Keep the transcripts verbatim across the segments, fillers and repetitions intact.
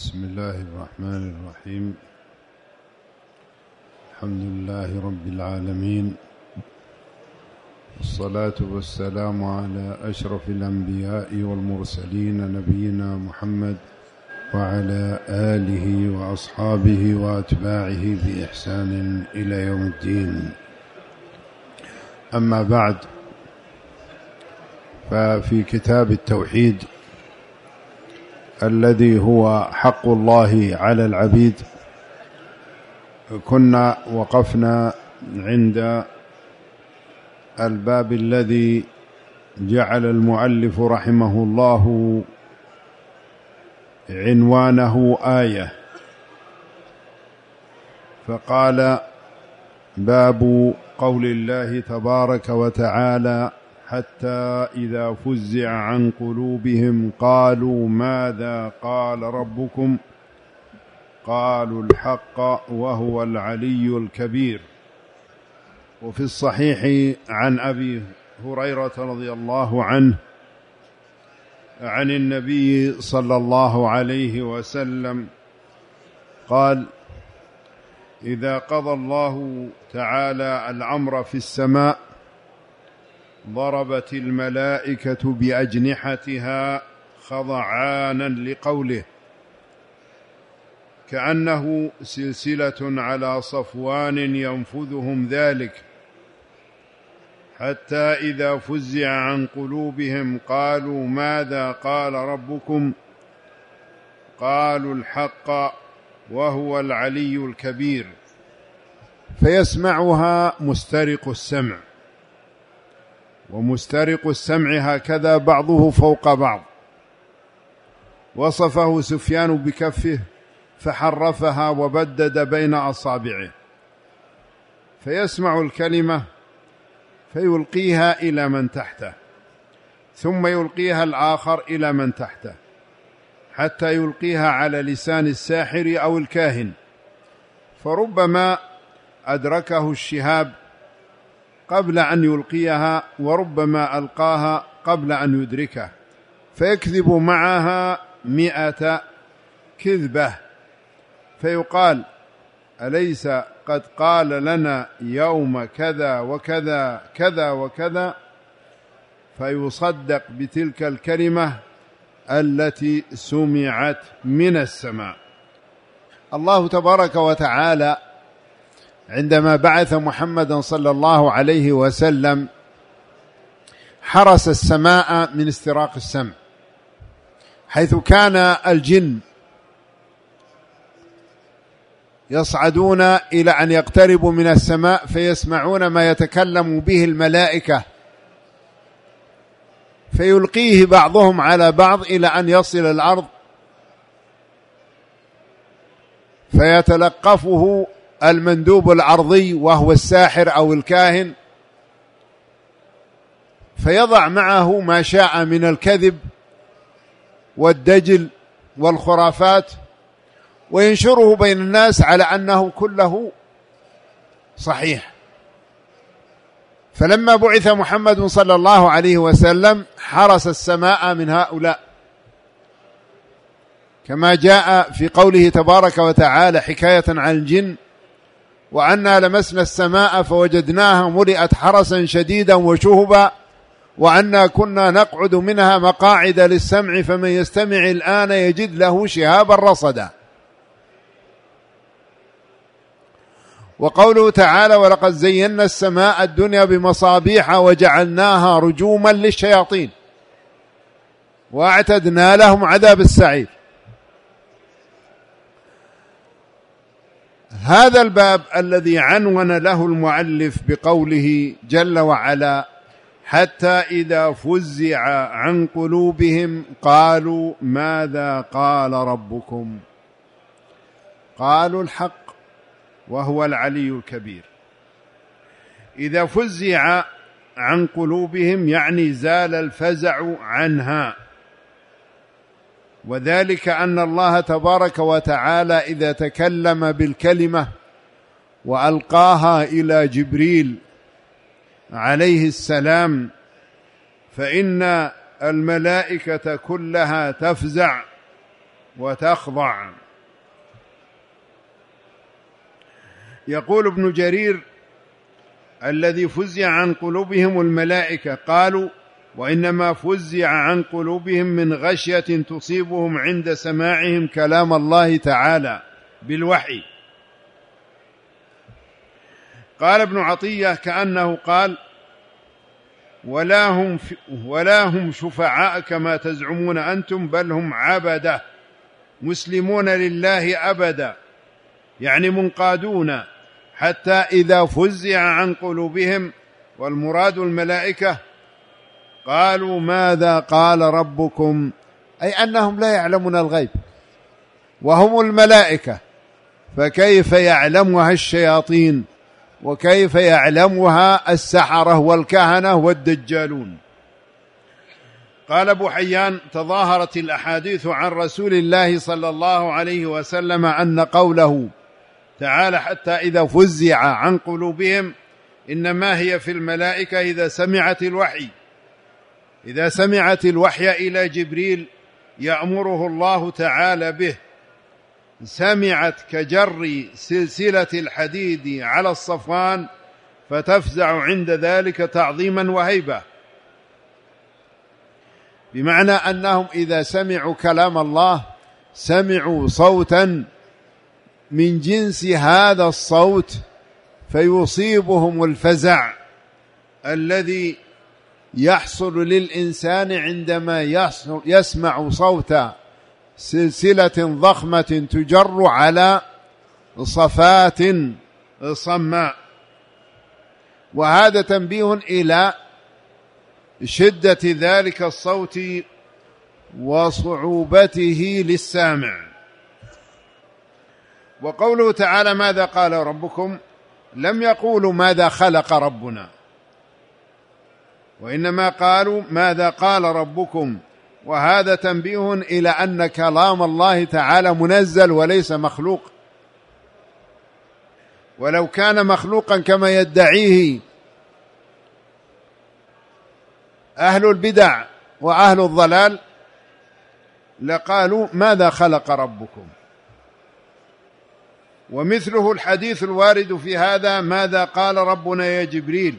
بسم الله الرحمن الرحيم. الحمد لله رب العالمين، والصلاة والسلام على أشرف الأنبياء والمرسلين نبينا محمد وعلى آله وأصحابه وأتباعه بإحسان إلى يوم الدين. أما بعد، ففي كتاب التوحيد الذي هو حق الله على العبيد كنا وقفنا عند الباب الذي جعل المؤلف رحمه الله عنوانه آية، فقال: باب قول الله تبارك وتعالى: حتى إذا فزع عن قلوبهم قالوا ماذا قال ربكم قالوا الحق وهو العلي الكبير. وفي الصحيح عن أبي هريرة رضي الله عنه عن النبي صلى الله عليه وسلم قال: إذا قضى الله تعالى الأمر في السماء ضربت الملائكة بأجنحتها خضعانا لقوله، كأنه سلسلة على صفوان ينفذهم ذلك، حتى إذا فزع عن قلوبهم قالوا ماذا قال ربكم قالوا الحق وهو العلي الكبير، فيسمعها مسترق السمع. ومسترق السمع هكذا بعضه فوق بعض، وصفه سفيان بكفه فحرفها وبدد بين أصابعه، فيسمع الكلمة فيلقيها إلى من تحته، ثم يلقيها الآخر إلى من تحته، حتى يلقيها على لسان الساحر أو الكاهن، فربما أدركه الشهاب قبل أن يلقيها، وربما ألقاها قبل أن يدركه، فيكذب معها مئة كذبة، فيقال: أليس قد قال لنا يوم كذا وكذا كذا وكذا، فيصدق بتلك الكلمة التي سمعت من السماء. الله تبارك وتعالى عندما بعث محمدا صلى الله عليه وسلم حرس السماء من استراق السمع، حيث كان الجن يصعدون إلى أن يقتربوا من السماء فيسمعون ما يتكلم به الملائكة، فيلقيه بعضهم على بعض إلى أن يصل الأرض، فيتلقفه المندوب الأرضي وهو الساحر أو الكاهن، فيضع معه ما شاء من الكذب والدجل والخرافات، وينشره بين الناس على أنه كله صحيح. فلما بعث محمد صلى الله عليه وسلم حرس السماء من هؤلاء، كما جاء في قوله تبارك وتعالى حكاية عن الجن: وأنا لمسنا السماء فوجدناها ملئت حرسا شديدا وشهبا وأنا كنا نقعد منها مقاعد للسمع فمن يستمع الآن يجد له شهابا رصدا. وقوله تعالى: ولقد زينا السماء الدنيا بمصابيح وجعلناها رجوما للشياطين وأعتدنا لهم عذاب السعير. هذا الباب الذي عنون له المؤلف بقوله جل وعلا: حتى إذا فزع عن قلوبهم قالوا ماذا قال ربكم قالوا الحق وهو العلي الكبير. إذا فزع عن قلوبهم يعني زال الفزع عنها، وذلك أن الله تبارك وتعالى إذا تكلم بالكلمة وألقاها إلى جبريل عليه السلام فإن الملائكة كلها تفزع وتخضع. يقول ابن جرير: الذي فزع عن قلوبهم الملائكة، قالوا: وإنما فزع عن قلوبهم من غشية تصيبهم عند سماعهم كلام الله تعالى بالوحي. قال ابن عطية: كأنه قال: ولا هم, ولا هم شفعاء كما تزعمون أنتم، بل هم عبدة مسلمون لله أبدا، يعني منقادون، حتى إذا فزع عن قلوبهم، والمراد الملائكة، قالوا: ماذا قال ربكم؟ أي أنهم لا يعلمون الغيب، وهم الملائكة، فكيف يعلمها الشياطين؟ وكيف يعلمها السحرة والكهنة والدجالون؟ قال أبو حيان: تظاهرت الأحاديث عن رسول الله صلى الله عليه وسلم أن قوله تعالى: حتى إذا فزع عن قلوبهم، إنما هي في الملائكة إذا سمعت الوحي إذا سمعت الوحي إلى جبريل يأمره الله تعالى به، سمعت كجر سلسلة الحديد على الصفوان، فتفزع عند ذلك تعظيما وهيبة، بمعنى أنهم إذا سمعوا كلام الله سمعوا صوتا من جنس هذا الصوت، فيصيبهم الفزع الذي يحصل للإنسان عندما يسمع صوت سلسلة ضخمة تجر على صفات صماء. وهذا تنبيه إلى شدة ذلك الصوت وصعوبته للسامع. وقوله تعالى: ماذا قال ربكم؟ لم يقولوا ماذا خلق ربنا، وإنما قالوا ماذا قال ربكم، وهذا تنبيه إلى أن كلام الله تعالى منزل وليس مخلوق. ولو كان مخلوقا كما يدعيه أهل البدع وأهل الضلال لقالوا ماذا خلق ربكم. ومثله الحديث الوارد في هذا: ماذا قال ربنا يا جبريل؟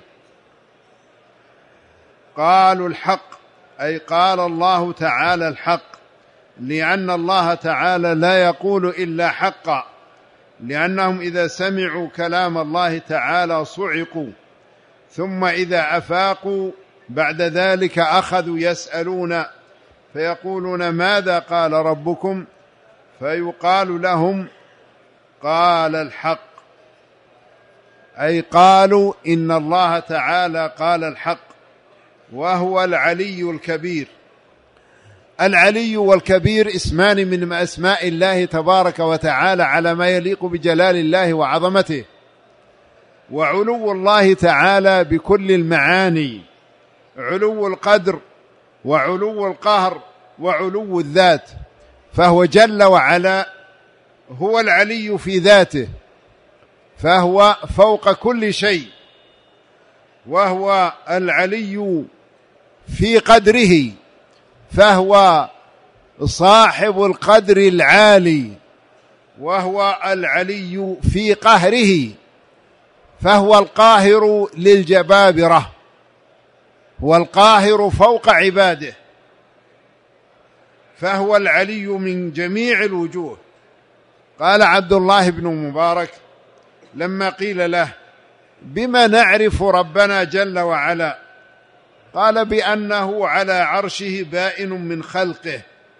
قالوا الحق، أي قال الله تعالى الحق، لأن الله تعالى لا يقول إلا حقا، لأنهم إذا سمعوا كلام الله تعالى صعقوا، ثم إذا أفاقوا بعد ذلك أخذوا يسألون فيقولون: ماذا قال ربكم؟ فيقال لهم: قال الحق، أي قالوا إن الله تعالى قال الحق، وهو العلي الكبير. العلي والكبير اسمان من أسماء الله تبارك وتعالى على ما يليق بجلال الله وعظمته. وعلو الله تعالى بكل المعاني: علو القدر، وعلو القهر، وعلو الذات. فهو جل وعلا هو العلي في ذاته، فهو فوق كل شيء، وهو العلي في قدره، فهو صاحب القدر العالي، وهو العلي في قهره، فهو القاهر للجبابرة، هو القاهر فوق عباده، فهو العلي من جميع الوجوه. قال عبد الله بن مبارك لما قيل له: بما نعرف ربنا جل وعلا؟ قال: بأنه على عرشه بائن من خلقه،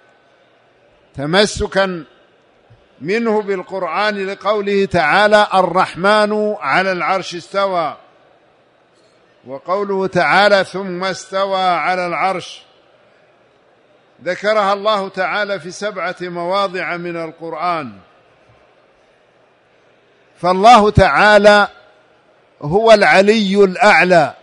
تمسكا منه بالقرآن لقوله تعالى: الرحمن على العرش استوى، وقوله تعالى: ثم استوى على العرش، ذكرها الله تعالى في سبعة مواضع من القرآن. فالله تعالى هو العلي الأعلى،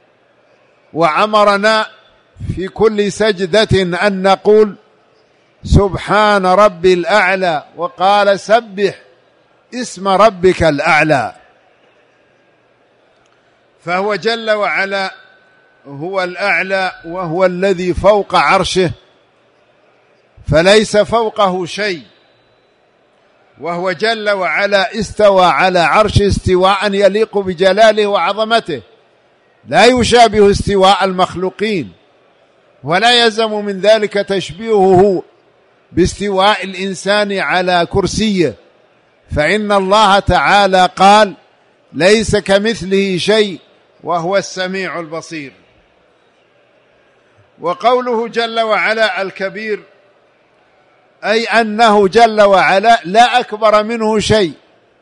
وأمرنا في كل سجدة أن نقول: سبحان ربي الأعلى، وقال: سبح اسم ربك الأعلى. فهو جل وعلا هو الأعلى، وهو الذي فوق عرشه، فليس فوقه شيء، وهو جل وعلا استوى على عرش استواء يليق بجلاله وعظمته، لا يشابه استواء المخلوقين، ولا يلزم من ذلك تشبيهه باستواء الإنسان على كرسيه، فإن الله تعالى قال: ليس كمثله شيء وهو السميع البصير. وقوله جل وعلا الكبير، أي أنه جل وعلا لا أكبر منه شيء.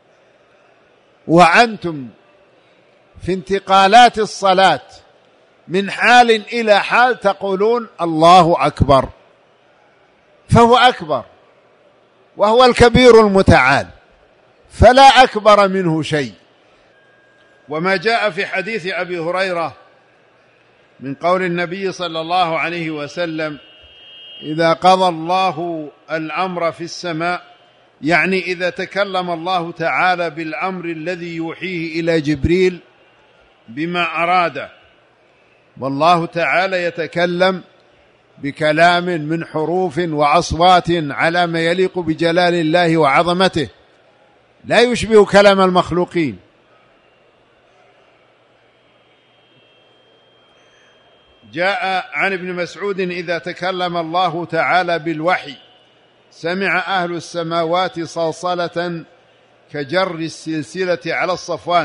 وأنتم في انتقالات الصلاة من حال إلى حال تقولون الله أكبر، فهو أكبر وهو الكبير المتعال، فلا أكبر منه شيء. وما جاء في حديث أبي هريرة من قول النبي صلى الله عليه وسلم: إذا قضى الله الأمر في السماء، يعني إذا تكلم الله تعالى بالأمر الذي يوحيه إلى جبريل بما أراده، والله تعالى يتكلم بكلام من حروف وأصوات على ما يليق بجلال الله وعظمته، لا يشبه كلام المخلوقين. جاء عن ابن مسعود: إذا تكلم الله تعالى بالوحي سمع أهل السماوات صلصلة كجر السلسلة على الصفوان.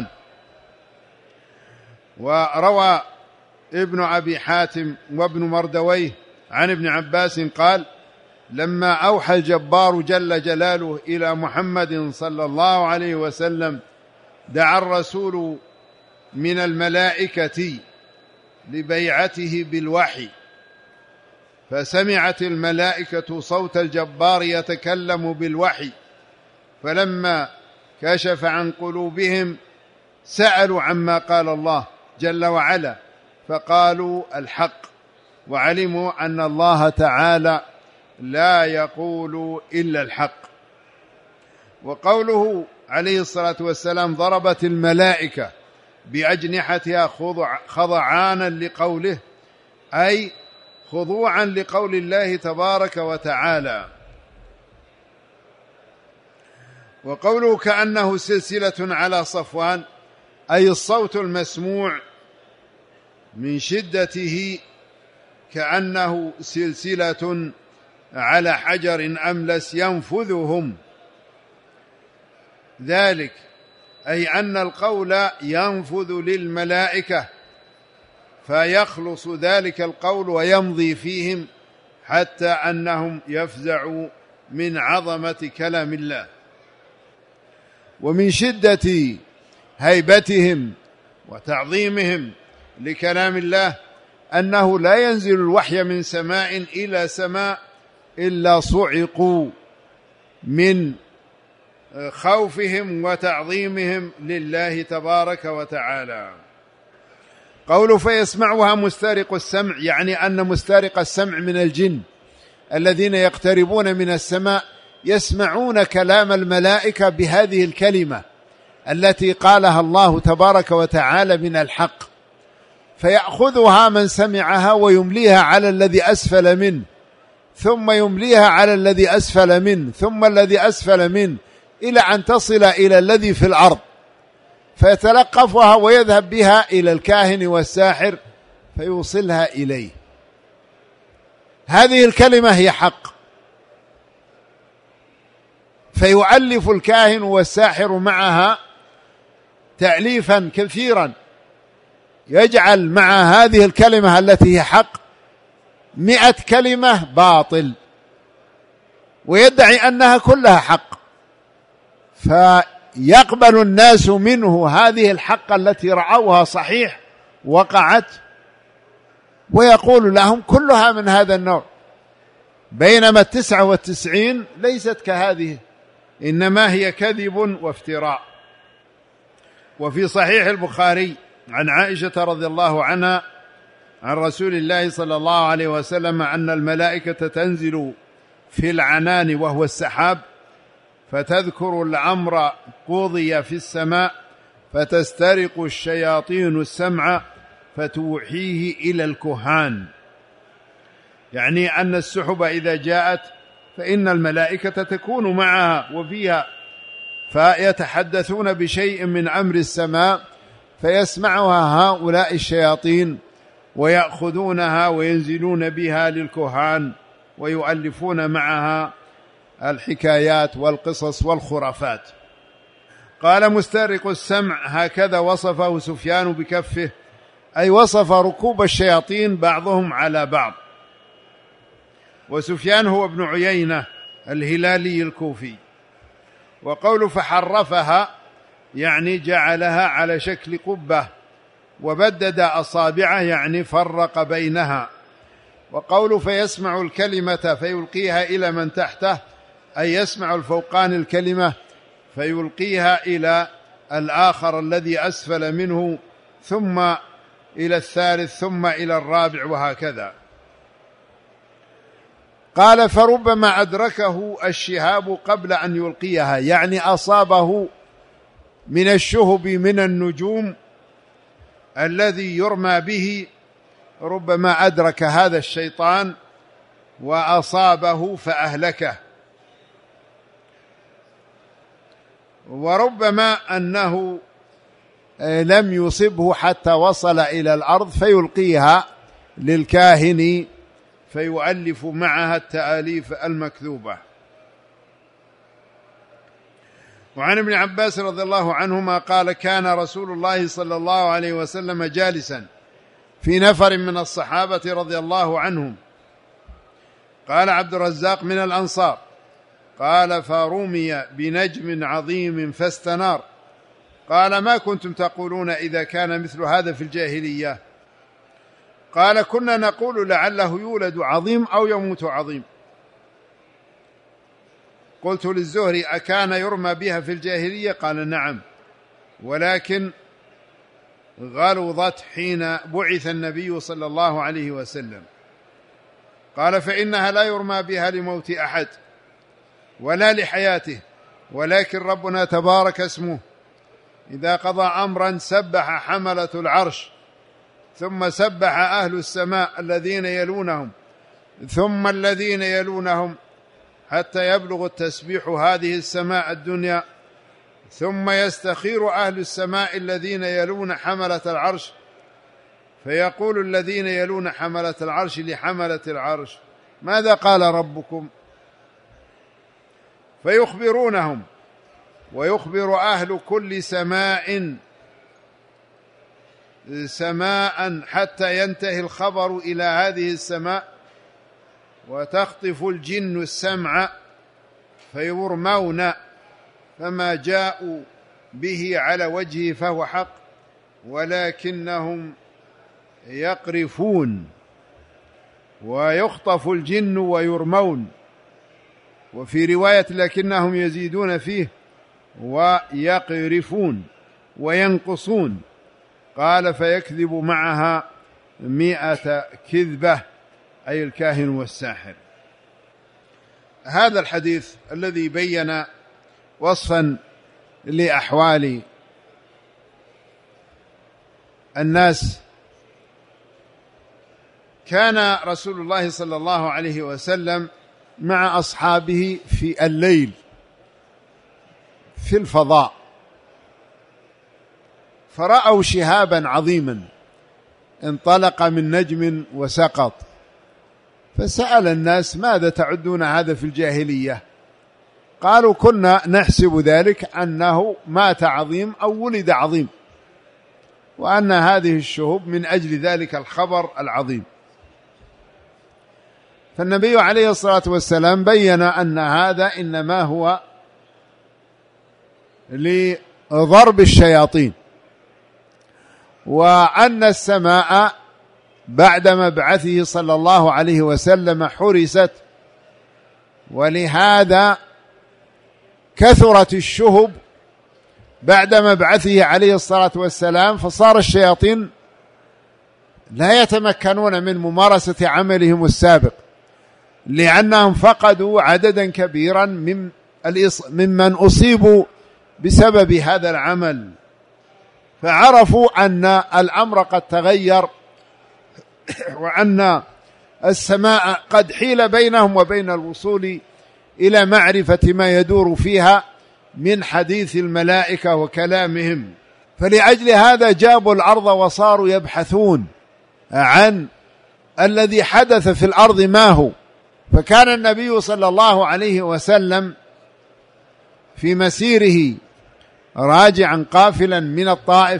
وروى ابن أبي حاتم وابن مردويه عن ابن عباس قال: لما أوحى الجبار جل جلاله إلى محمد صلى الله عليه وسلم دعا الرسول من الملائكة لبيعته بالوحي، فسمعت الملائكة صوت الجبار يتكلم بالوحي، فلما كشف عن قلوبهم سألوا عما قال الله جل وعلا، فقالوا الحق، وعلموا أن الله تعالى لا يقول إلا الحق. وقوله عليه الصلاة والسلام: ضربت الملائكة بأجنحتها خضعانا لقوله، أي خضوعا لقول الله تبارك وتعالى. وقوله كأنه سلسلة على صفوان، أي الصوت المسموع من شدته كأنه سلسلة على حجر أملس ينفذهم ذلك، أي أن القول ينفذ للملائكة فيخلص ذلك القول ويمضي فيهم حتى أنهم يفزعوا من عظمة كلام الله. ومن شدة هيبتهم وتعظيمهم لكلام الله أنه لا ينزل الوحي من سماء إلى سماء إلا صعقوا من خوفهم وتعظيمهم لله تبارك وتعالى. قوله فيسمعها مسترق السمع، يعني أن مسترق السمع من الجن الذين يقتربون من السماء يسمعون كلام الملائكة بهذه الكلمة التي قالها الله تبارك وتعالى من الحق، فيأخذها من سمعها ويمليها على الذي أسفل منه، ثم يمليها على الذي أسفل منه، ثم الذي أسفل منه، إلى أن تصل إلى الذي في الأرض، فيتلقفها ويذهب بها إلى الكاهن والساحر فيوصلها إليه. هذه الكلمة هي حق، فيؤلف الكاهن والساحر معها تأليفا كثيرا، يجعل مع هذه الكلمة التي هي حق مئة كلمة باطل، ويدعي أنها كلها حق، فيقبل الناس منه هذه الحق التي رأوها صحيح وقعت، ويقول لهم كلها من هذا النوع، بينما التسعة والتسعين ليست كهذه، إنما هي كذب وافتراء. وفي صحيح البخاري عن عائشة رضي الله عنها عن رسول الله صلى الله عليه وسلم أن الملائكة تنزل في العنان وهو السحاب، فتذكر الأمر قضي في السماء، فتسترق الشياطين السمع فتوحيه إلى الكهان، يعني أن السحب إذا جاءت فإن الملائكة تكون معها وفيها، فيتحدثون بشيء من أمر السماء فيسمعها هؤلاء الشياطين ويأخذونها وينزلون بها للكهان ويؤلفون معها الحكايات والقصص والخرافات. قال مسترق السمع هكذا وصفه سفيان بكفه، أي وصف ركوب الشياطين بعضهم على بعض. وسفيان هو ابن عيينة الهلالي الكوفي. وقول فحرفها يعني جعلها على شكل قبة وبدد أصابعه يعني فرق بينها. وقول فيسمع الكلمة فيلقيها إلى من تحته أي يسمع الفوقان الكلمة فيلقيها إلى الآخر الذي أسفل منه ثم إلى الثالث ثم إلى الرابع وهكذا. قال فربما أدركه الشهاب قبل أن يلقيها، يعني أصابه من الشهب من النجوم الذي يرمى به، ربما أدرك هذا الشيطان وأصابه فأهلكه. وربما أنه لم يصبه حتى وصل إلى الأرض فيلقيها للكاهن فيؤلف معها التآليف المكذوبة. وعن ابن عباس رضي الله عنهما قال كان رسول الله صلى الله عليه وسلم جالسا في نفر من الصحابة رضي الله عنهم. قال عبد الرزاق من الأنصار. قال فرمي بنجم عظيم فاستنار. قال ما كنتم تقولون إذا كان مثل هذا في الجاهلية؟ قال كنا نقول لعله يولد عظيم أو يموت عظيم. قلت للزهري أكان يرمى بها في الجاهلية؟ قال نعم، ولكن غلظت حين بعث النبي صلى الله عليه وسلم. قال فإنها لا يرمى بها لموت أحد ولا لحياته، ولكن ربنا تبارك اسمه إذا قضى أمرا سبح حملة العرش ثم سبح أهل السماء الذين يلونهم ثم الذين يلونهم حتى يبلغ التسبيح هذه السماء الدنيا، ثم يستخير أهل السماء الذين يلون حملة العرش فيقول الذين يلون حملة العرش لحملة العرش ماذا قال ربكم؟ فيخبرونهم ويخبر أهل كل سماء سماء حتى ينتهي الخبر إلى هذه السماء، وتخطف الجن السمع فيرمون، فما جاءوا به على وجهه فهو حق ولكنهم يقرفون، ويخطف الجن ويرمون، وفي رواية لكنهم يزيدون فيه ويقرفون وينقصون. قال فيكذب معها مئة كذبة، أي الكاهن والساحر. هذا الحديث الذي بين وصفا لأحوال الناس. كان رسول الله صلى الله عليه وسلم مع أصحابه في الليل في الفضاء، فرأوا شهابا عظيما انطلق من نجم وسقط، فسأل الناس ماذا تعدون هذا في الجاهلية؟ قالوا كنا نحسب ذلك أنه مات عظيم أو ولد عظيم، وأن هذه الشهب من أجل ذلك الخبر العظيم. فالنبي عليه الصلاة والسلام بين أن هذا إنما هو لضرب الشياطين، وأن السماء بعد مبعثه صلى الله عليه وسلم حرست، ولهذا كثرت الشهب بعد مبعثه عليه الصلاة والسلام، فصار الشياطين لا يتمكنون من ممارسة عملهم السابق، لأنهم فقدوا عددا كبيرا من ممن أصيبوا بسبب هذا العمل، فعرفوا أن الأمر قد تغير، وأن السماء قد حيل بينهم وبين الوصول إلى معرفة ما يدور فيها من حديث الملائكة وكلامهم. فلأجل هذا جابوا الأرض وصاروا يبحثون عن الذي حدث في الأرض ما هو. فكان النبي صلى الله عليه وسلم في مسيره راجعا قافلا من الطائف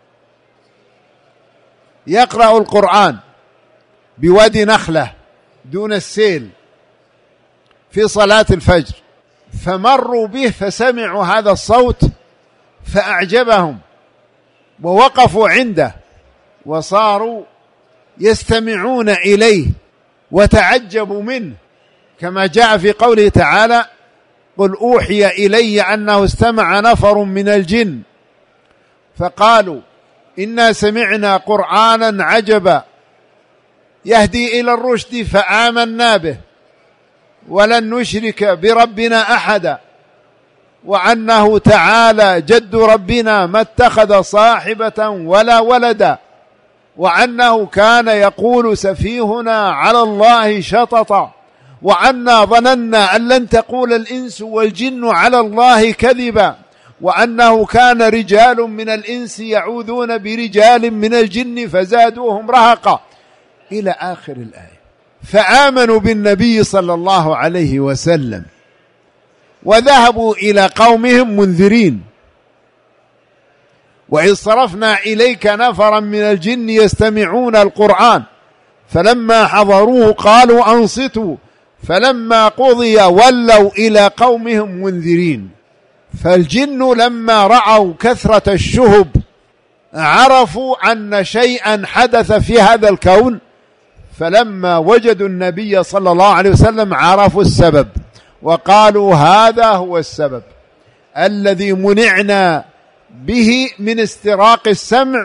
يقرأ القرآن بوادي نخلة دون السيل في صلاة الفجر، فمروا به فسمعوا هذا الصوت فأعجبهم ووقفوا عنده وصاروا يستمعون إليه وتعجبوا منه، كما جاء في قوله تعالى: قل أوحي إلي أنه استمع نفر من الجن فقالوا إنا سمعنا قرآنا عجبا يهدي إلى الرشد فآمنا به ولن نشرك بربنا أحدا وأنه تعالى جد ربنا ما اتخذ صاحبة ولا ولدا وأنه كان يقول سفيهنا على الله شططا وأنا ظننا أن لن تقول الإنس والجن على الله كذبا وأنه كان رجال من الإنس يعوذون برجال من الجن فزادوهم رهقا إلى آخر الآية. فآمنوا بالنبي صلى الله عليه وسلم وذهبوا إلى قومهم منذرين: وإذ صرفنا إليك نفرا من الجن يستمعون القرآن فلما حضروه قالوا أنصتوا فلما قضي ولوا إلى قومهم منذرين. فالجن لما رأوا كثرة الشهب عرفوا أن شيئا حدث في هذا الكون، فلما وجدوا النبي صلى الله عليه وسلم عرفوا السبب وقالوا هذا هو السبب الذي منعنا به من استراق السمع.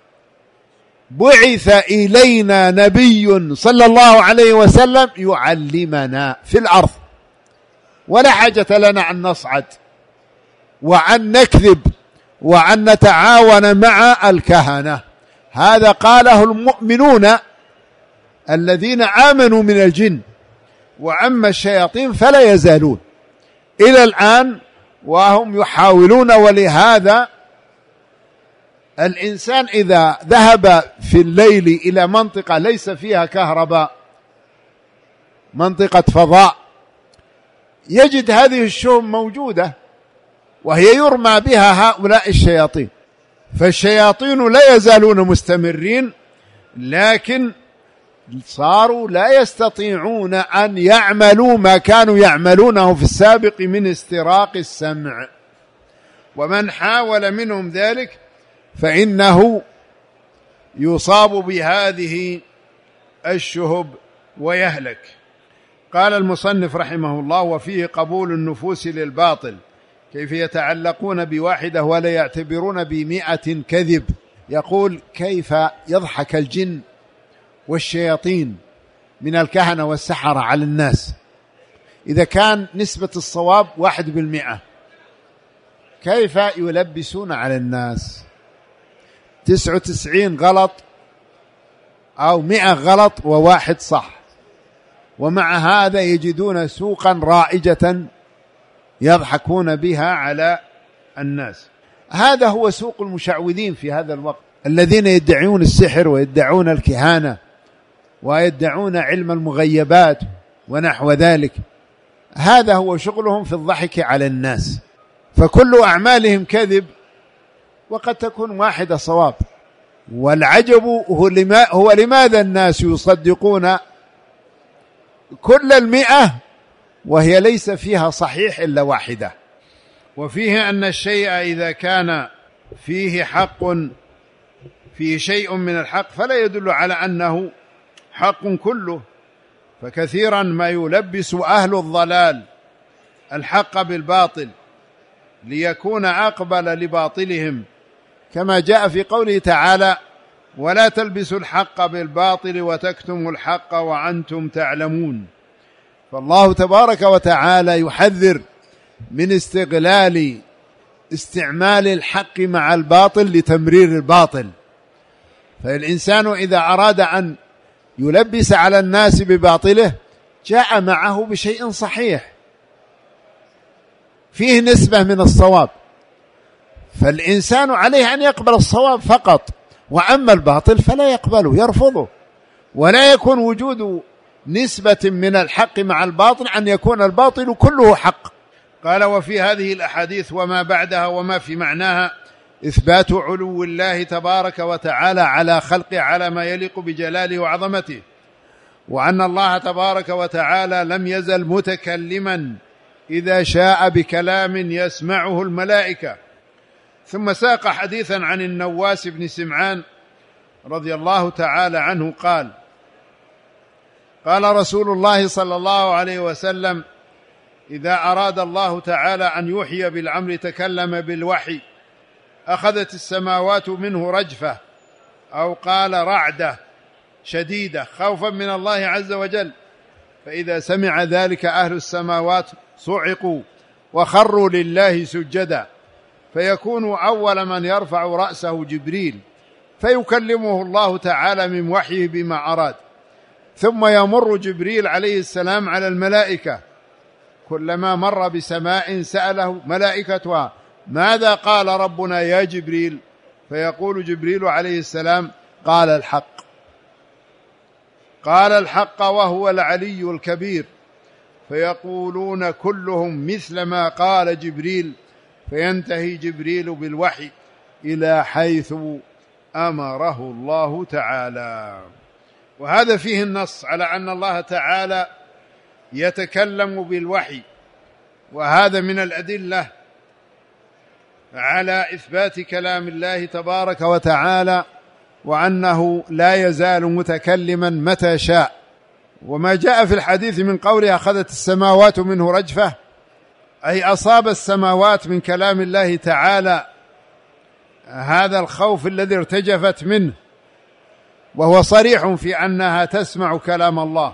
بعث إلينا نبي صلى الله عليه وسلم يعلمنا في الأرض، ولا حاجة لنا أن نصعد وأن نكذب وأن نتعاون مع الكهنة. هذا قاله المؤمنون الذين آمنوا من الجن، وأما الشياطين فلا يزالون إلى الآن وهم يحاولون. ولهذا الإنسان إذا ذهب في الليل إلى منطقة ليس فيها كهرباء، منطقة فضاء، يجد هذه الشهب موجودة وهي يرمى بها هؤلاء الشياطين. فالشياطين لا يزالون مستمرين، لكن صاروا لا يستطيعون أن يعملوا ما كانوا يعملونه في السابق من استراق السمع. ومن حاول منهم ذلك فإنه يصاب بهذه الشهب ويهلك. قال المصنف رحمه الله: وفيه قبول النفوس للباطل، كيف يتعلقون بواحدة ولا يعتبرون بمئة كذب. يقول: كيف يضحك الجن والشياطين من الكهنة والسحرة على الناس إذا كان نسبة الصواب واحد بالمئة، كيف يلبسون على الناس تسعة وتسعين غلط أو مئة غلط وواحد صح، ومع هذا يجدون سوقا رائجة يضحكون بها على الناس. هذا هو سوق المشعوذين في هذا الوقت، الذين يدعون السحر ويدعون الكهانة ويدعون علم المغيبات ونحو ذلك. هذا هو شغلهم في الضحك على الناس، فكل أعمالهم كذب وقد تكون واحدة صواب. والعجب هو, لما هو لماذا الناس يصدقون كل المئة وهي ليس فيها صحيح إلا واحدة. وفيه أن الشيء إذا كان فيه حق فيه شيء من الحق فلا يدل على أنه حق كله، فكثيرا ما يلبس أهل الضلال الحق بالباطل ليكون أقبل لباطلهم، كما جاء في قوله تعالى: ولا تلبسوا الحق بالباطل وتكتموا الحق وأنتم تعلمون. فالله تبارك وتعالى يحذر من استغلال استعمال الحق مع الباطل لتمرير الباطل. فالإنسان إذا أراد أن يلبس على الناس بباطله جاء معه بشيء صحيح فيه نسبة من الصواب، فالإنسان عليه أن يقبل الصواب فقط، وأما الباطل فلا يقبله، يرفضه، ولا يكون وجود نسبة من الحق مع الباطل أن يكون الباطل كله حق. قال: وفي هذه الأحاديث وما بعدها وما في معناها إثبات علو الله تبارك وتعالى على خلقه على ما يليق بجلاله وعظمته، وأن الله تبارك وتعالى لم يزل متكلما إذا شاء بكلام يسمعه الملائكة. ثم ساق حديثا عن النواس بن سمعان رضي الله تعالى عنه قال: قال رسول الله صلى الله عليه وسلم: إذا أراد الله تعالى أن يحيي بالأمر تكلم بالوحي، أخذت السماوات منه رجفة، أو قال رعدة شديدة، خوفا من الله عز وجل، فإذا سمع ذلك أهل السماوات صعقوا وخروا لله سجدا، فيكون أول من يرفع رأسه جبريل، فيكلمه الله تعالى من وحيه بما أراد، ثم يمر جبريل عليه السلام على الملائكة، كلما مر بسماء سأله ملائكتها: ماذا قال ربنا يا جبريل؟ فيقول جبريل عليه السلام: قال الحق، قال الحق وهو العلي الكبير. فيقولون كلهم مثل ما قال جبريل، فينتهي جبريل بالوحي إلى حيث أمره الله تعالى. وهذا فيه النص على أن الله تعالى يتكلم بالوحي، وهذا من الأدلة على إثبات كلام الله تبارك وتعالى، وأنه لا يزال متكلما متى شاء. وما جاء في الحديث من قوله أخذت السماوات منه رجفة، أي أصاب السماوات من كلام الله تعالى هذا الخوف الذي ارتجفت منه، وهو صريح في أنها تسمع كلام الله،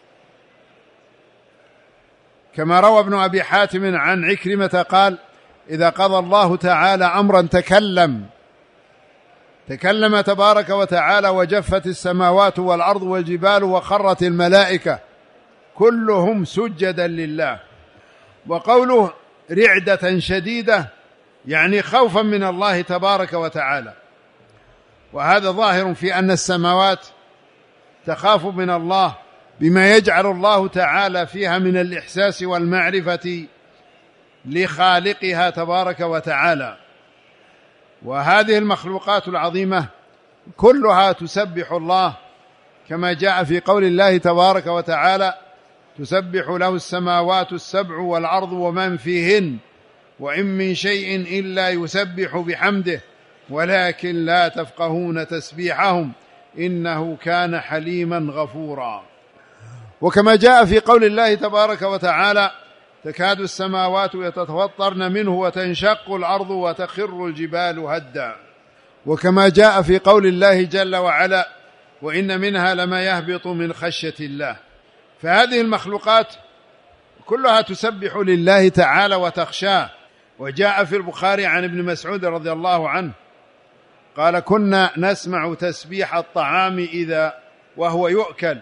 كما روى ابن أبي حاتم عن عكرمة قال: إذا قضى الله تعالى أمرا تكلم تكلم تبارك وتعالى، وجفت السماوات والأرض والجبال وخرت الملائكة كلهم سجدا لله. وقوله رعدة شديدة يعني خوفا من الله تبارك وتعالى، وهذا ظاهر في أن السماوات تخاف من الله بما يجعل الله تعالى فيها من الإحساس والمعرفة لخالقها تبارك وتعالى. وهذه المخلوقات العظيمة كلها تسبح الله، كما جاء في قول الله تبارك وتعالى: تسبح له السماوات السبع والأرض ومن فيهن وإن من شيء إلا يسبح بحمده ولكن لا تفقهون تسبيحهم إنه كان حليما غفورا. وكما جاء في قول الله تبارك وتعالى: تكاد السماوات يتفطرن منه وتنشق الأرض وتخر الجبال هدا. وكما جاء في قول الله جل وعلا: وإن منها لما يهبط من خشية الله. فهذه المخلوقات كلها تسبح لله تعالى وتخشاه. وجاء في البخاري عن ابن مسعود رضي الله عنه قال: كنا نسمع تسبيح الطعام إذا وهو يؤكل.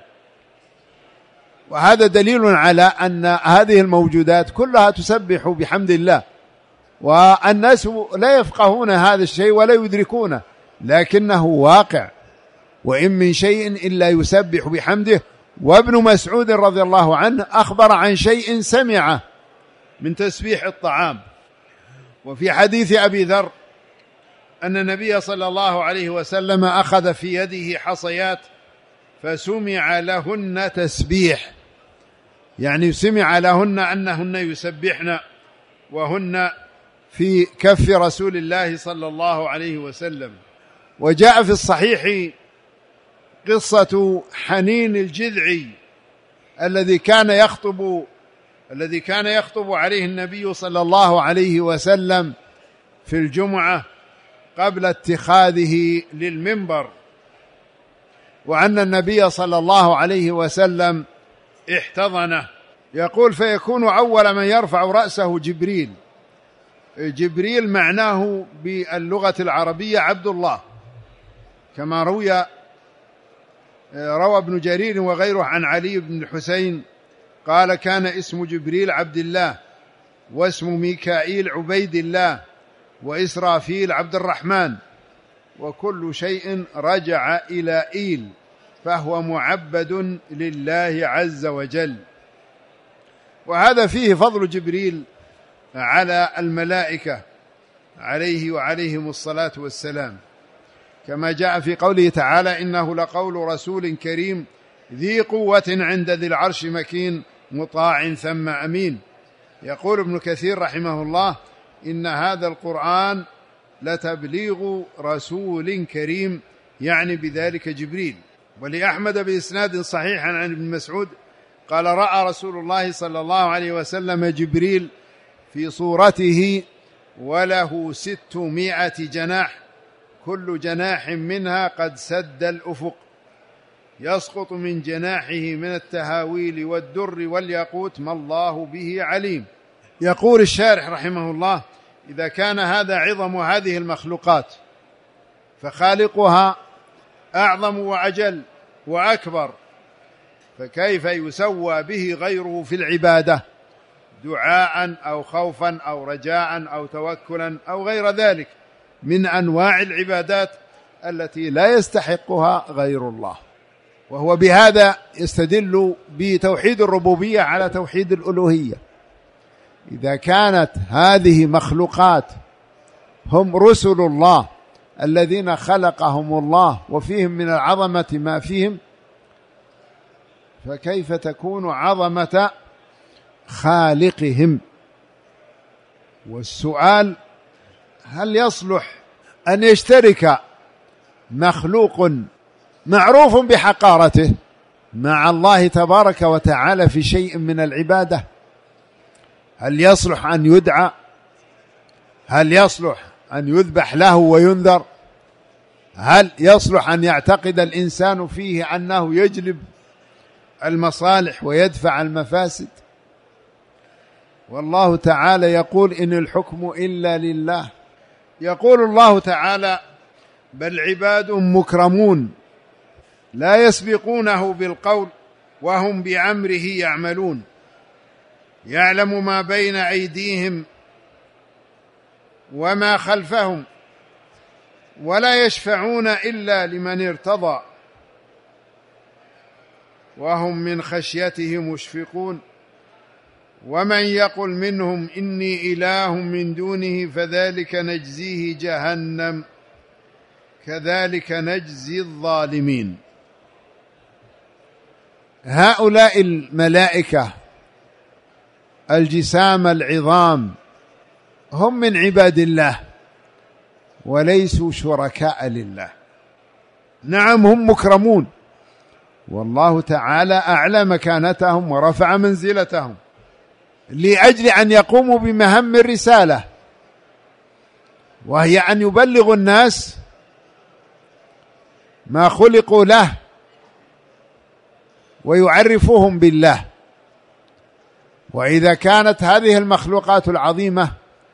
وهذا دليل على أن هذه الموجودات كلها تسبح بحمد الله، والناس لا يفقهون هذا الشيء ولا يدركونه، لكنه واقع. وإن من شيء إلا يسبح بحمده. وابن مسعود رضي الله عنه أخبر عن شيء سمعه من تسبيح الطعام. وفي حديث أبي ذر أن النبي صلى الله عليه وسلم أخذ في يده حصيات فسمع لهن تسبيح، يعني سمع لهن أنهن يسبحن، وهن في كف رسول الله صلى الله عليه وسلم. وجاء في الصحيح قصة حنين الجذعي الذي كان يخطب الذي كان يخطب عليه النبي صلى الله عليه وسلم في الجمعة قبل اتخاذه للمنبر، وأن النبي صلى الله عليه وسلم احتضنه. يقول: فيكون أول من يرفع رأسه جبريل. جبريل معناه باللغة العربية عبد الله، كما روي روى ابن جرير وغيره عن علي بن الحسين قال: كان اسم جبريل عبد الله، واسم ميكائيل عبيد الله، وإسرافيل عبد الرحمن، وكل شيء رجع إلى إيل، فهو معبد لله عز وجل. وهذا فيه فضل جبريل على الملائكة عليه وعليهم الصلاة والسلام، كما جاء في قوله تعالى: إنه لقول رسول كريم ذي قوة عند ذي العرش مكين مطاع ثم أمين. يقول ابن كثير رحمه الله: إن هذا القرآن لتبليغ رسول كريم، يعني بذلك جبريل. ولأحمد بإسناد صحيح عن ابن مسعود قال: رأى رسول الله صلى الله عليه وسلم جبريل في صورته وله ستمائة جناح، كل جناح منها قد سد الأفق، يسقط من جناحه من التهاويل والدر والياقوت ما الله به عليم. يقول الشارح رحمه الله: إذا كان هذا عظم هذه المخلوقات فخالقها أعظم وأجل وأكبر، فكيف يسوى به غيره في العبادة دعاء أو خوفا أو رجاء أو توكلا أو غير ذلك من أنواع العبادات التي لا يستحقها غير الله. وهو بهذا يستدل بتوحيد الربوبية على توحيد الألوهية. إذا كانت هذه مخلوقات هم رسل الله الذين خلقهم الله وفيهم من العظمة ما فيهم، فكيف تكون عظمة خالقهم؟ والسؤال: هل يصلح أن يشترك مخلوق معروف بحقارته مع الله تبارك وتعالى في شيء من العبادة؟ هل يصلح أن يدعى؟ هل يصلح أن يذبح له وينذر؟ هل يصلح أن يعتقد الإنسان فيه أنه يجلب المصالح ويدفع المفاسد؟ والله تعالى يقول: إن الحكم إلا لله. يقول الله تعالى: بل عباد مكرمون لا يسبقونه بالقول وهم بأمره يعملون، يعلم ما بين أيديهم وما خلفهم ولا يشفعون إلا لمن ارتضى وهم من خشيته مشفقون، ومن يقل منهم إني إله من دونه فذلك نجزيه جهنم كذلك نجزي الظالمين. هؤلاء الملائكة الجسام العظام هم من عباد الله وليسوا شركاء لله. نعم هم مكرمون، والله تعالى أعلى مكانتهم ورفع منزلتهم لأجل أن يقوموا بمهام الرسالة، وهي أن يبلغوا الناس ما خلقوا له ويعرفوهم بالله. وإذا كانت هذه المخلوقات العظيمة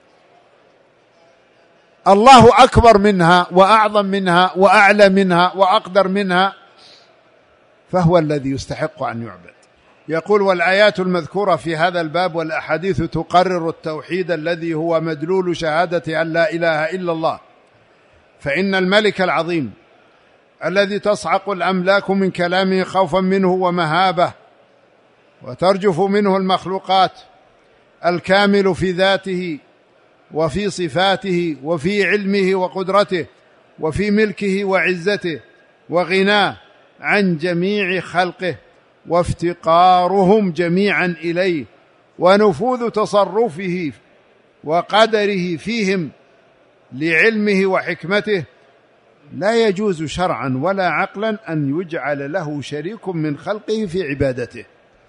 الله أكبر منها وأعظم منها وأعلى منها وأقدر منها، فهو الذي يستحق أن يعبد. يقول: والآيات المذكورة في هذا الباب والأحاديث تقرر التوحيد الذي هو مدلول شهادة أن لا إله إلا الله، فإن الملك العظيم الذي تصعق الأملاك من كلامه خوفا منه ومهابة وترجف منه المخلوقات، الكامل في ذاته وفي صفاته وفي علمه وقدرته وفي ملكه وعزته وغناه عن جميع خلقه وافتقارهم جميعا إليه ونفوذ تصرفه وقدره فيهم لعلمه وحكمته، لا يجوز شرعا ولا عقلا أن يجعل له شريك من خلقه في عبادته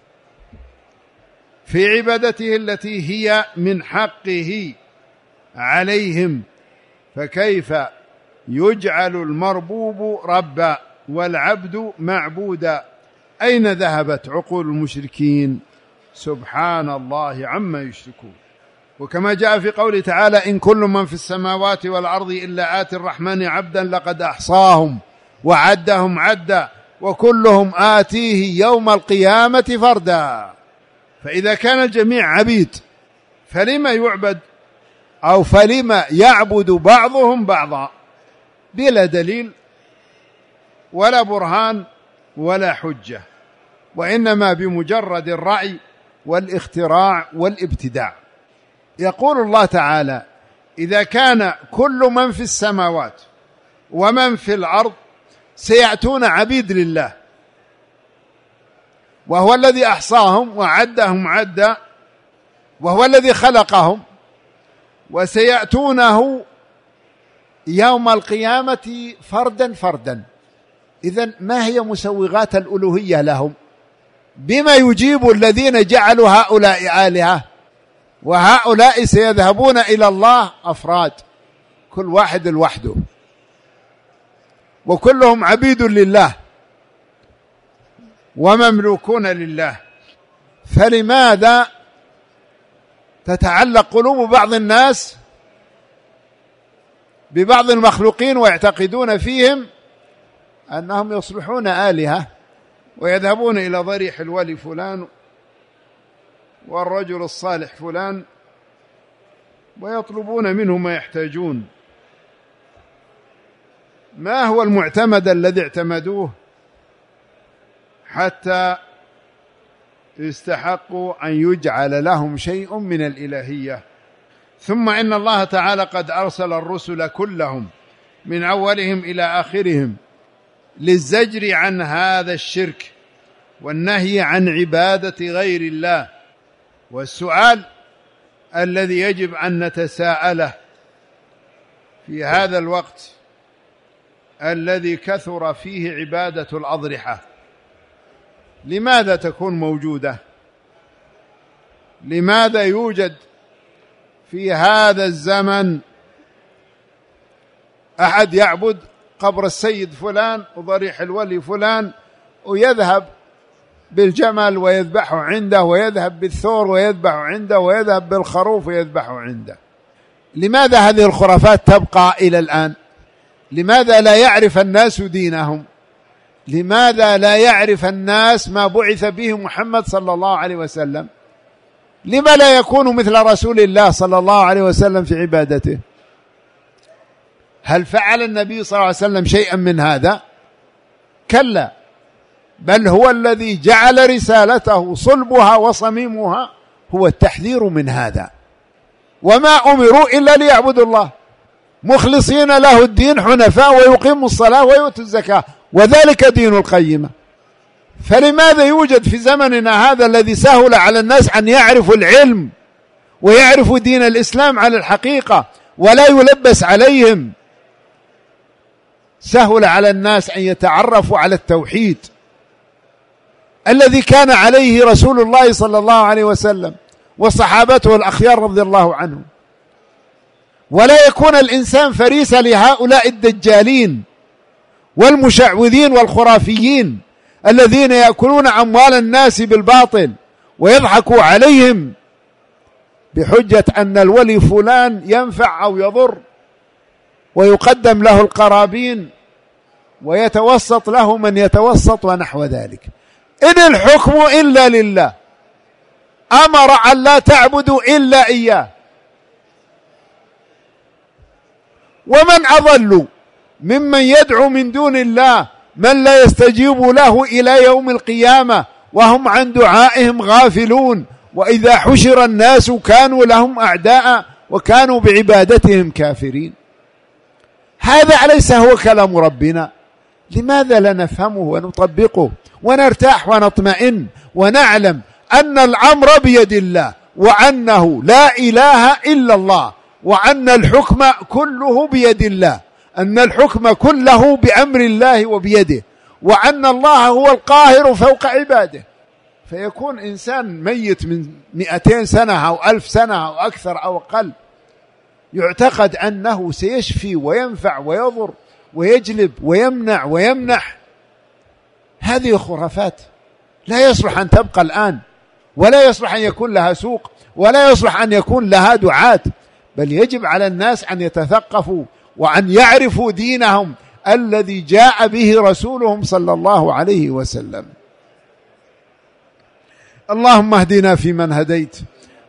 في عبادته التي هي من حقه عليهم. فكيف يجعل المربوب ربا والعبد معبودا؟ أين ذهبت عقول المشركين؟ سبحان الله عما يشركون. وكما جاء في قوله تعالى: إن كل من في السماوات والأرض إلا آتي الرحمن عبدا لقد أحصاهم وعدهم عدا وكلهم آتيه يوم القيامة فردا. فإذا كان الجميع عبيد فلما يعبد أو فلما يعبد بعضهم بعضا بلا دليل ولا برهان ولا حجة، وإنما بمجرد الرأي والاختراع والابتداع. يقول الله تعالى: إذا كان كل من في السماوات ومن في الأرض سيأتون عبيد لله، وهو الذي أحصاهم وعدهم عدا، وهو الذي خلقهم، وسيأتونه يوم القيامة فردا فردا، إذن ما هي مسوغات الألوهية لهم؟ بما يجيب الذين جعلوا هؤلاء آلهة، وهؤلاء سيذهبون إلى الله أفراد، كل واحد لوحده، وكلهم عبيد لله ومملوكون لله. فلماذا تتعلق قلوب بعض الناس ببعض المخلوقين ويعتقدون فيهم أنهم يصلحون آلهة، ويذهبون إلى ضريح الولي فلان والرجل الصالح فلان ويطلبون منه ما يحتاجون؟ ما هو المعتمد الذي اعتمدوه حتى استحقوا أن يجعل لهم شيء من الإلهية؟ ثم إن الله تعالى قد أرسل الرسل كلهم من أولهم إلى آخرهم للزجر عن هذا الشرك والنهي عن عبادة غير الله. والسؤال الذي يجب أن نتساءله في هذا الوقت الذي كثر فيه عبادة الأضرحة: لماذا تكون موجودة؟ لماذا يوجد في هذا الزمن أحد يعبد قبر السيد فلان وضريح الولي فلان، ويذهب بالجمل ويذبحه عنده، ويذهب بالثور ويذبحه عنده، ويذهب بالخروف ويذبحه عنده؟ لماذا هذه الخرافات تبقى إلى الآن؟ لماذا لا يعرف الناس دينهم؟ لماذا لا يعرف الناس ما بعث به محمد صلى الله عليه وسلم؟ لما لا يكون مثل رسول الله صلى الله عليه وسلم في عبادته؟ هل فعل النبي صلى الله عليه وسلم شيئا من هذا؟ كلا، بل هو الذي جعل رسالته صلبها وصميمها هو التحذير من هذا. وما أمروا إلا ليعبدوا الله مخلصين له الدين حنفاء ويقيموا الصلاة ويؤتوا الزكاة، وذلك دين القيمة. فلماذا يوجد في زمننا هذا الذي سهل على الناس أن يعرفوا العلم ويعرفوا دين الإسلام على الحقيقة ولا يلبس عليهم، سهل على الناس أن يتعرفوا على التوحيد الذي كان عليه رسول الله صلى الله عليه وسلم وصحابته الأخيار رضي الله عنهم، ولا يكون الإنسان فريسة لهؤلاء الدجالين والمشعوذين والخرافيين الذين يأكلون أموال الناس بالباطل ويضحكوا عليهم بحجة أن الولي فلان ينفع أو يضر، ويقدم له القرابين ويتوسط له من يتوسط ونحو ذلك. إن الحكم إلا لله، أمر أن لا تعبدوا إلا إياه. ومن أضل ممن يدعو من دون الله من لا يستجيب له إلى يوم القيامة وهم عن دعائهم غافلون، وإذا حشر الناس كانوا لهم أعداء وكانوا بعبادتهم كافرين. هذا أليس هو كلام ربنا؟ لماذا لا نفهمه ونطبقه ونرتاح ونطمئن ونعلم أن الأمر بيد الله، وأنه لا إله إلا الله، وأن الحكم كله بيد الله، أن الحكم كله بأمر الله وبيده، وأن الله هو القاهر فوق عباده. فيكون إنسان ميت من مئتين سنة أو ألف سنة أو أكثر أو أقل يعتقد أنه سيشفي وينفع ويضر ويجلب ويمنع ويمنح. هذه خرافات لا يصلح أن تبقى الآن، ولا يصلح أن يكون لها سوق، ولا يصلح أن يكون لها دعاة، بل يجب على الناس أن يتثقفوا وأن يعرفوا دينهم الذي جاء به رسولهم صلى الله عليه وسلم. اللهم اهدنا فيمن هديت،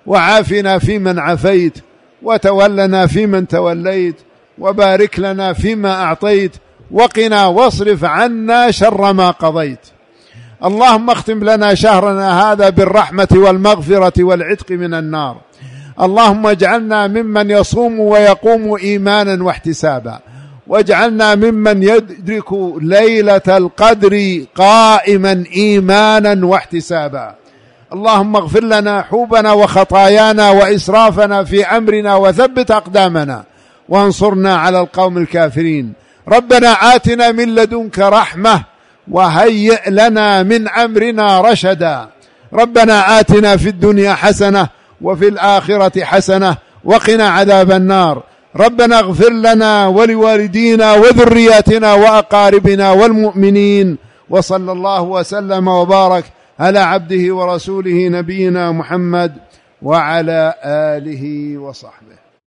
وعافنا فيمن عافيت، وتولنا فيمن توليت، وبارك لنا فيما أعطيت، وقنا واصرف عنا شر ما قضيت. اللهم اختم لنا شهرنا هذا بالرحمة والمغفرة والعتق من النار. اللهم اجعلنا ممن يصوم ويقوم إيمانا واحتسابا، واجعلنا ممن يدرك ليلة القدر قائما إيمانا واحتسابا. اللهم اغفر لنا حوبنا وخطايانا وإسرافنا في أمرنا، وثبت أقدامنا وانصرنا على القوم الكافرين. ربنا آتنا من لدنك رحمة وهيئ لنا من أمرنا رشدا. ربنا آتنا في الدنيا حسنة وفي الآخرة حسنة وقنا عذاب النار. ربنا اغفر لنا ولوالدينا وذرياتنا وأقاربنا والمؤمنين. وصلى الله وسلم وبارك على عبده ورسوله نبينا محمد وعلى آله وصحبه.